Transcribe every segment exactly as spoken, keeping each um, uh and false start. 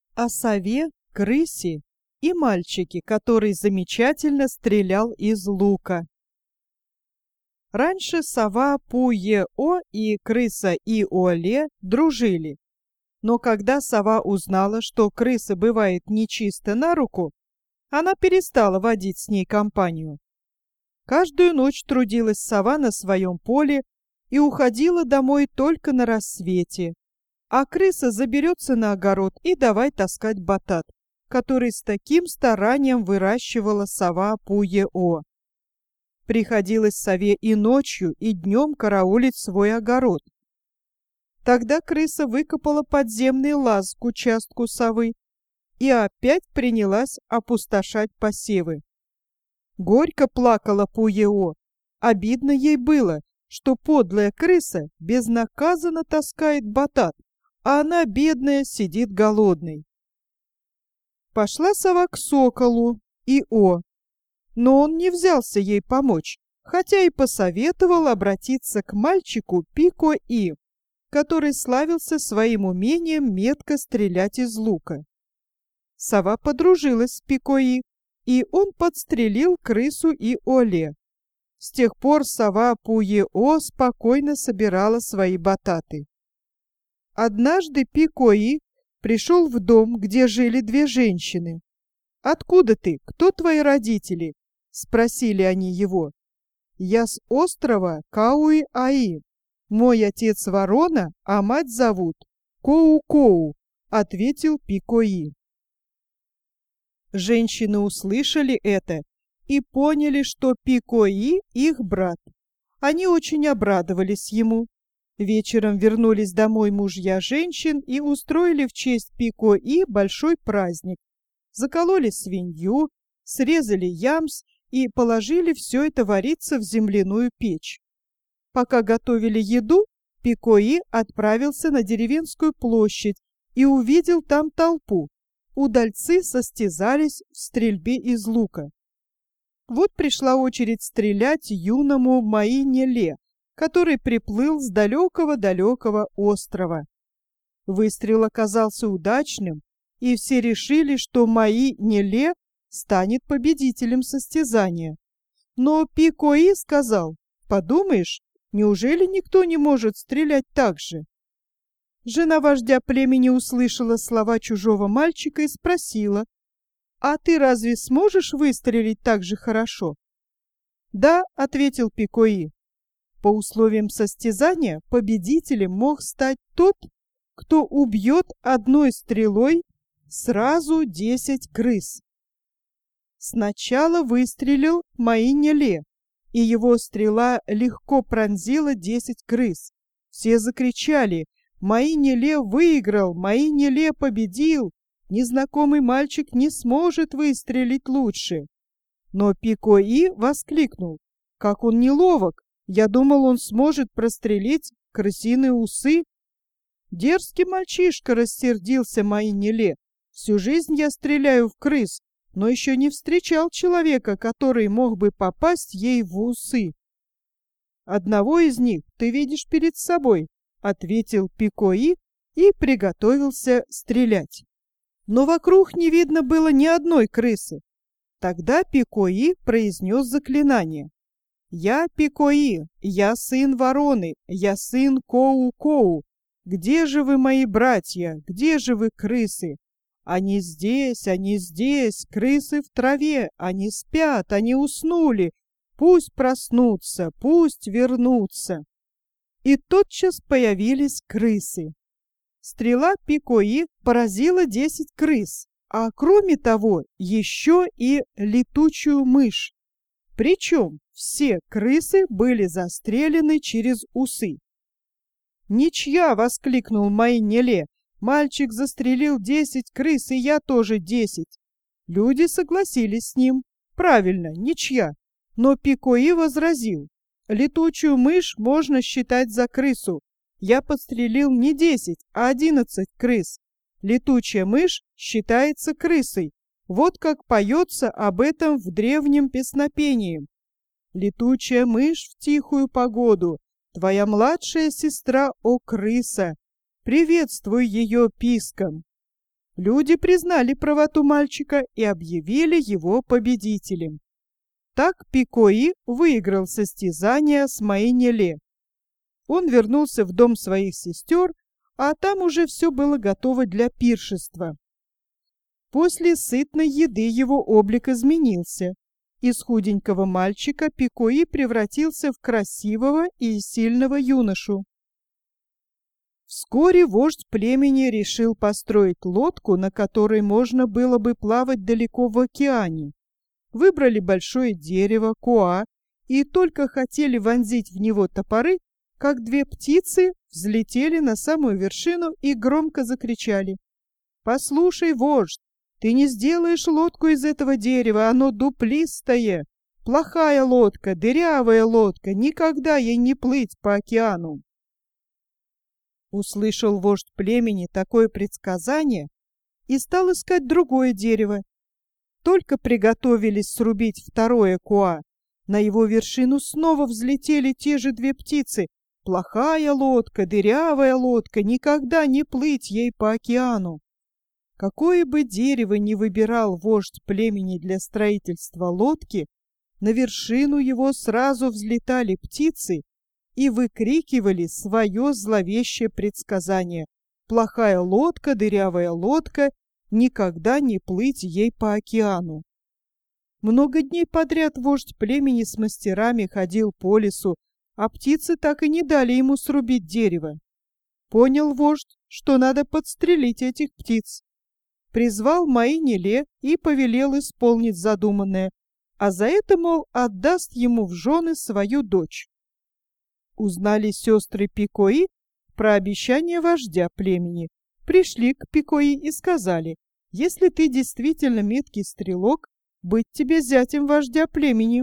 О сове, крысе и мальчике, который замечательно стрелял из лука. Раньше сова Пу-е-о и крыса И-о-ле дружили. Но когда сова узнала, что крыса бывает нечисто на руку, она перестала водить с ней компанию. Каждую ночь трудилась сова на своем поле и уходила домой только на рассвете. А крыса заберется на огород и давай таскать батат, который с таким старанием выращивала сова Пу-е-о. Приходилось сове и ночью, и днем караулить свой огород. Тогда крыса выкопала подземный лаз к участку совы и опять принялась опустошать посевы. Горько плакала Пу-е-о. Обидно ей было, что подлая крыса безнаказанно таскает батат, а она, бедная, сидит голодной. Пошла сова к соколу И-о, но он не взялся ей помочь, хотя и посоветовал обратиться к мальчику Пико-и, который славился своим умением метко стрелять из лука. Сова подружилась с Пико-и, и он подстрелил крысу И-о-ле. С тех пор сова Пу-е-о спокойно собирала свои бататы. Однажды Пико-и пришел в дом, где жили две женщины. «Откуда ты? Кто твои родители?» — спросили они его. «Я с острова Кауи-аи. Мой отец ворона, а мать зовут Коу-коу», — ответил Пико-и. Женщины услышали это и поняли, что Пико-и их брат. Они очень обрадовались ему. Вечером вернулись домой мужья женщин и устроили в честь Пико-и большой праздник. Закололи свинью, срезали ямс и положили все это вариться в земляную печь. Пока готовили еду, Пико-и отправился на деревенскую площадь и увидел там толпу. Удальцы состязались в стрельбе из лука. Вот пришла очередь стрелять юному Маи-не-ле, который приплыл с далекого-далекого острова. Выстрел оказался удачным, и все решили, что Маи-не-ле станет победителем состязания. Но Пико-и сказал: «Подумаешь, неужели никто не может стрелять так же?» Жена вождя племени услышала слова чужого мальчика и спросила: «А ты разве сможешь выстрелить так же хорошо?» «Да», — ответил Пико-и. По условиям состязания победителем мог стать тот, кто убьет одной стрелой сразу десять крыс. Сначала выстрелил Маи-не-ле, и его стрела легко пронзила десять крыс. Все закричали: «Маи-не-ле выиграл! Маи-не-ле победил! Незнакомый мальчик не сможет выстрелить лучше!» Но Пико-и воскликнул: «Как он неловок! Я думал, он сможет прострелить крысиные усы!» «Дерзкий мальчишка!» — рассердился Маи-не-ле. «Всю жизнь я стреляю в крыс, но еще не встречал человека, который мог бы попасть ей в усы». «Одного из них ты видишь перед собой», — ответил Пико-и и приготовился стрелять. Но вокруг не видно было ни одной крысы. Тогда Пико-и произнес заклинание. «Я Пико-и, я сын вороны, я сын Коу-коу. Где же вы, мои братья, где же вы, крысы? Они здесь, они здесь, крысы в траве, они спят, они уснули. Пусть проснутся, пусть вернутся». И тотчас появились крысы. Стрела Пико-и поразила десять крыс, а кроме того еще и летучую мышь. Причем все крысы были застрелены через усы. «Ничья!» — воскликнул Маи-не-ле. «Мальчик застрелил десять крыс, и я тоже десять». Люди согласились с ним. Правильно, ничья. Но Пико-и возразил: «Летучую мышь можно считать за крысу. Я подстрелил не десять, а одиннадцать крыс. Летучая мышь считается крысой. Вот как поется об этом в древнем песнопении. Летучая мышь в тихую погоду, твоя младшая сестра, о крыса, приветствуй ее писком». Люди признали правоту мальчика и объявили его победителем. Так Пикои выиграл состязание с Маинеле. Он вернулся в дом своих сестер, а там уже все было готово для пиршества. После сытной еды его облик изменился. Из худенького мальчика Пикои превратился в красивого и сильного юношу. Вскоре вождь племени решил построить лодку, на которой можно было бы плавать далеко в океане. Выбрали большое дерево, коа, и только хотели вонзить в него топоры, как две птицы взлетели на самую вершину и громко закричали: «Послушай, вождь, ты не сделаешь лодку из этого дерева, оно дуплистое. Плохая лодка, дырявая лодка, никогда ей не плыть по океану». Услышал вождь племени такое предсказание и стал искать другое дерево. Только приготовились срубить второе коа, на его вершину снова взлетели те же две птицы. Плохая лодка, дырявая лодка, никогда не плыть ей по океану. Какое бы дерево ни выбирал вождь племени для строительства лодки, на вершину его сразу взлетали птицы и выкрикивали свое зловещее предсказание: плохая лодка, дырявая лодка, никогда не плыть ей по океану. Много дней подряд вождь племени с мастерами ходил по лесу, а птицы так и не дали ему срубить дерево. Понял вождь, что надо подстрелить этих птиц. Призвал Маинеле и повелел исполнить задуманное, а за это, мол, отдаст ему в жены свою дочь. Узнали сестры Пикои про обещание вождя племени, пришли к Пикои и сказали: «Если ты действительно меткий стрелок, быть тебе зятем вождя племени.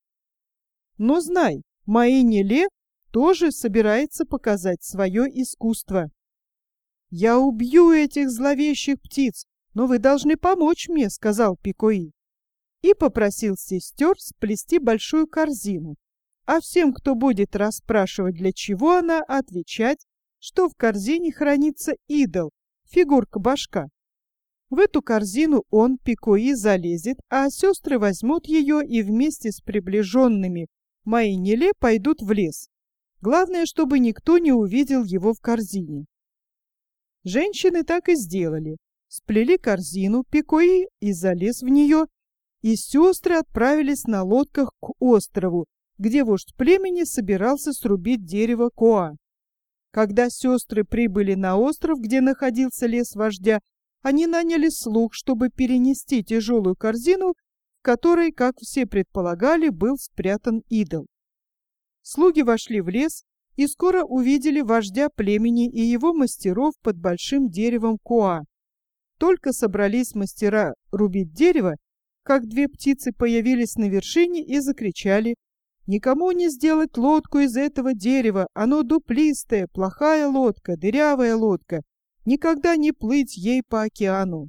Но знай, Маинеле тоже собирается показать свое искусство. Я убью этих зловещих птиц, но вы должны помочь мне», — сказал Пикои. И попросил сестер сплести большую корзину, а всем, кто будет расспрашивать, для чего она, отвечать, что в корзине хранится идол, фигурка башка. В эту корзину он, Пикои, залезет, а сестры возьмут ее и вместе с приближенными Маинеле пойдут в лес. Главное, чтобы никто не увидел его в корзине. Женщины так и сделали. Сплели корзину, Пикои и залез в нее, и сестры отправились на лодках к острову, где вождь племени собирался срубить дерево коа. Когда сестры прибыли на остров, где находился лес вождя, они наняли слуг, чтобы перенести тяжелую корзину, в которой, как все предполагали, был спрятан идол. Слуги вошли в лес и скоро увидели вождя племени и его мастеров под большим деревом коа. Только собрались мастера рубить дерево, как две птицы появились на вершине и закричали: «Никому не сделать лодку из этого дерева, оно дуплистое, плохая лодка, дырявая лодка, никогда не плыть ей по океану».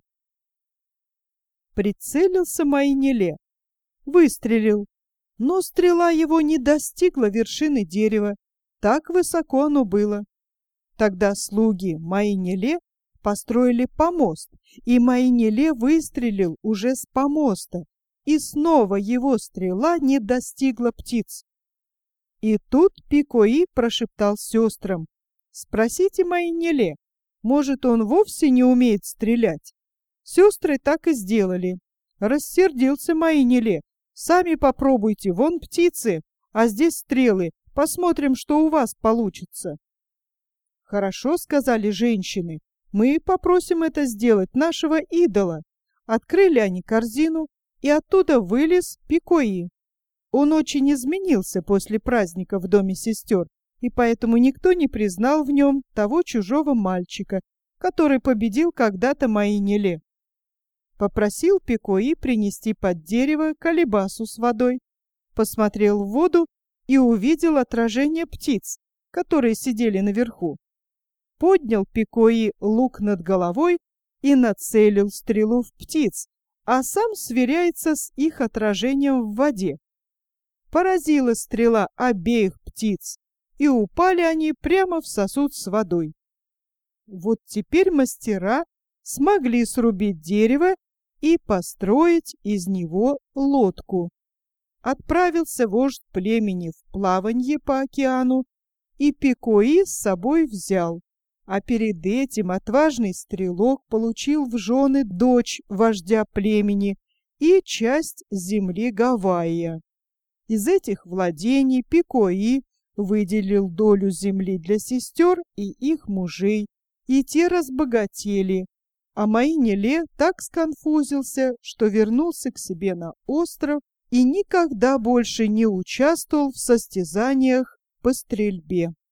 Прицелился Маинеле, выстрелил, но стрела его не достигла вершины дерева, так высоко оно было. Тогда слуги Маинеле построили помост, и Маинеле выстрелил уже с помоста, и снова его стрела не достигла птиц. И тут Пикои прошептал сестрам: «Спросите Маинеле, может, он вовсе не умеет стрелять?» Сестры так и сделали. Рассердился Маинеле: «Сами попробуйте, вон птицы, а здесь стрелы, посмотрим, что у вас получится». «Хорошо», — сказали женщины, — «мы попросим это сделать нашего идола». Открыли они корзину, и оттуда вылез Пикои. Он очень изменился после праздника в доме сестер, и поэтому никто не признал в нем того чужого мальчика, который победил когда-то Маинеле. Попросил Пикои принести под дерево колебасу с водой, посмотрел в воду и увидел отражение птиц, которые сидели наверху. Поднял Пикои лук над головой и нацелил стрелу в птиц, а сам сверяется с их отражением в воде. Поразила стрела обеих птиц, и упали они прямо в сосуд с водой. Вот теперь мастера смогли срубить дерево и построить из него лодку. Отправился вождь племени в плаванье по океану и Пикои с собой взял, а перед этим отважный стрелок получил в жены дочь вождя племени и часть земли Гавайя. Из этих владений Пикои выделил долю земли для сестер и их мужей, и те разбогатели, а Маиниле так сконфузился, что вернулся к себе на остров и никогда больше не участвовал в состязаниях по стрельбе.